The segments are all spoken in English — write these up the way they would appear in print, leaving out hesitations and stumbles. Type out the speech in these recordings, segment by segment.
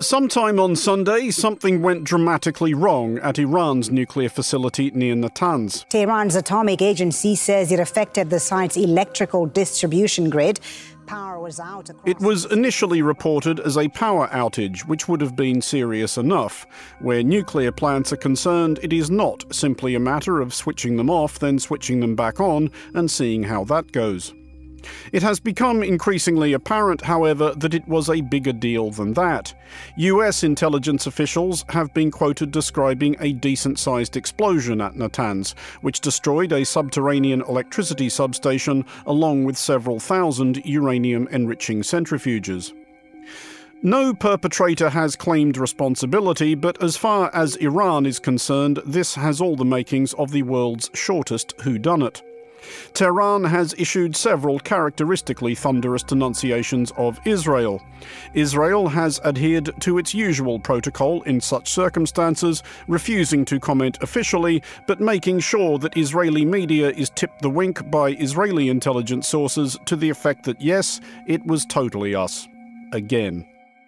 Sometime on Sunday, something went dramatically wrong at Iran's nuclear facility near Natanz. Tehran's atomic agency says it affected the site's electrical distribution grid. Power was out across... It was initially reported as a power outage, which would have been serious enough. Where nuclear plants are concerned, it is not simply a matter of switching them off, then switching them back on, and seeing how that goes. It has become increasingly apparent, however, that it was a bigger deal than that. US intelligence officials have been quoted describing a decent-sized explosion at Natanz, which destroyed a subterranean electricity substation along with several thousand uranium-enriching centrifuges. No perpetrator has claimed responsibility, but as far as Iran is concerned, this has all the makings of the world's shortest whodunit. Tehran has issued several characteristically thunderous denunciations of Israel. Israel has adhered to its usual protocol in such circumstances, refusing to comment officially, but making sure that Israeli media is tipped the wink by Israeli intelligence sources to the effect that yes, it was totally us. Again.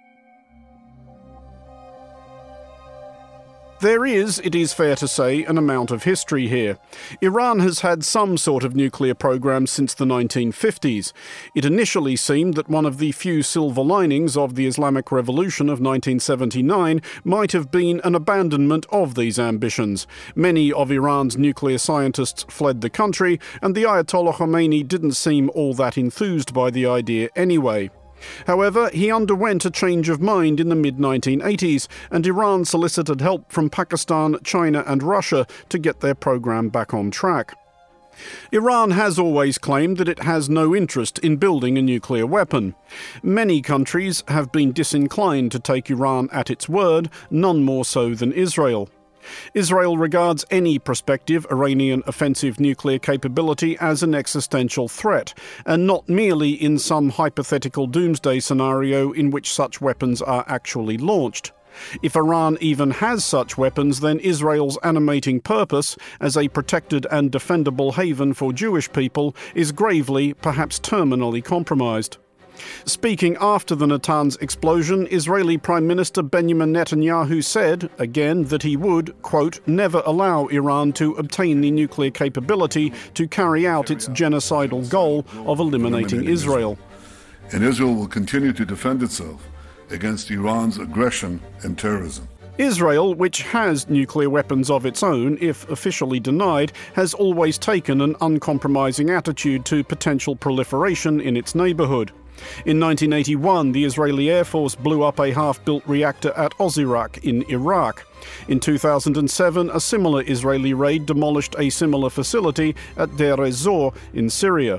There is, it is fair to say, an amount of history here. Iran has had some sort of nuclear program since the 1950s. It initially seemed that one of the few silver linings of the Islamic Revolution of 1979 might have been an abandonment of these ambitions. Many of Iran's nuclear scientists fled the country, and the Ayatollah Khomeini didn't seem all that enthused by the idea anyway. However, he underwent a change of mind in the mid-1980s, and Iran solicited help from Pakistan, China and Russia to get their program back on track. Iran has always claimed that it has no interest in building a nuclear weapon. Many countries have been disinclined to take Iran at its word, none more so than Israel. Israel regards any prospective Iranian offensive nuclear capability as an existential threat, and not merely in some hypothetical doomsday scenario in which such weapons are actually launched. If Iran even has such weapons, then Israel's animating purpose as a protected and defendable haven for Jewish people is gravely, perhaps terminally compromised. Speaking after the Natanz explosion, Israeli Prime Minister Benjamin Netanyahu said, again, that he would, quote, never allow Iran to obtain the nuclear capability to carry out its genocidal goal of eliminating Israel. And Israel will continue to defend itself against Iran's aggression and terrorism. Israel, which has nuclear weapons of its own, if officially denied, has always taken an uncompromising attitude to potential proliferation in its neighborhood. In 1981, the Israeli Air Force blew up a half-built reactor at Oziraq in Iraq. In 2007, a similar Israeli raid demolished a similar facility at Deir ez-Zor in Syria.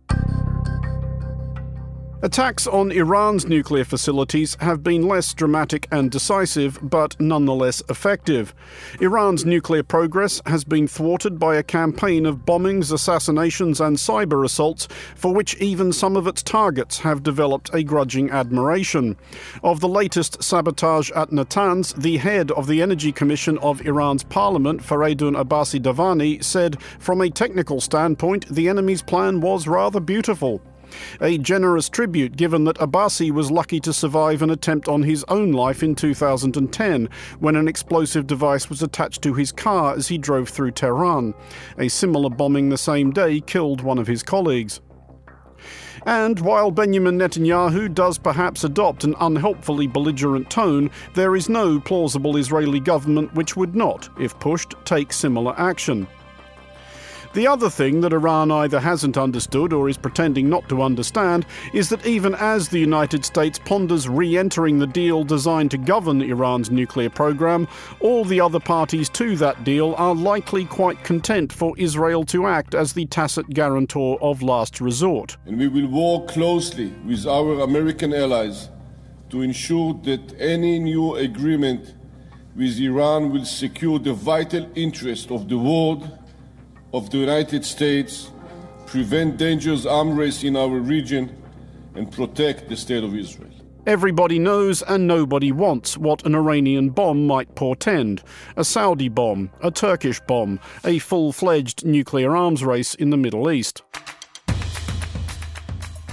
Attacks on Iran's nuclear facilities have been less dramatic and decisive, but nonetheless effective. Iran's nuclear progress has been thwarted by a campaign of bombings, assassinations and cyber assaults for which even some of its targets have developed a grudging admiration. Of the latest sabotage at Natanz, the head of the Energy Commission of Iran's parliament, Fareydun Abbasi Davani, said, from a technical standpoint, the enemy's plan was rather beautiful. A generous tribute given that Abbasi was lucky to survive an attempt on his own life in 2010 when an explosive device was attached to his car as he drove through Tehran. A similar bombing the same day killed one of his colleagues. And while Benjamin Netanyahu does perhaps adopt an unhelpfully belligerent tone, there is no plausible Israeli government which would not, if pushed, take similar action. The other thing that Iran either hasn't understood or is pretending not to understand is that even as the United States ponders re-entering the deal designed to govern Iran's nuclear program, all the other parties to that deal are likely quite content for Israel to act as the tacit guarantor of last resort. And we will work closely with our American allies to ensure that any new agreement with Iran will secure the vital interest of the world, of the United States, prevent dangerous arms race in our region, and protect the state of Israel. Everybody knows and nobody wants what an Iranian bomb might portend. A Saudi bomb, a Turkish bomb, a full-fledged nuclear arms race in the Middle East.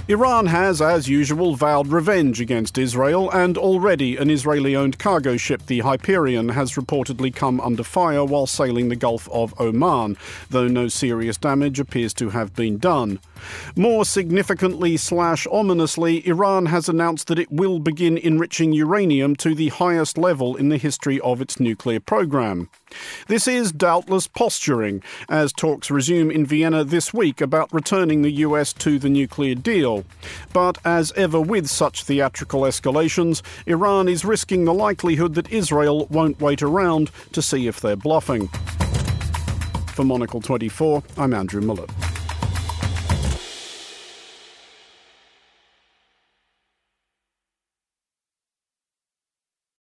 Iran has, as usual, vowed revenge against Israel, and already an Israeli-owned cargo ship, the Hyperion, has reportedly come under fire while sailing the Gulf of Oman, though no serious damage appears to have been done. More significantly / ominously, Iran has announced that it will begin enriching uranium to the highest level in the history of its nuclear program. This is doubtless posturing, as talks resume in Vienna this week about returning the US to the nuclear deal. But as ever with such theatrical escalations, Iran is risking the likelihood that Israel won't wait around to see if they're bluffing. For Monocle 24, I'm Andrew Mullett.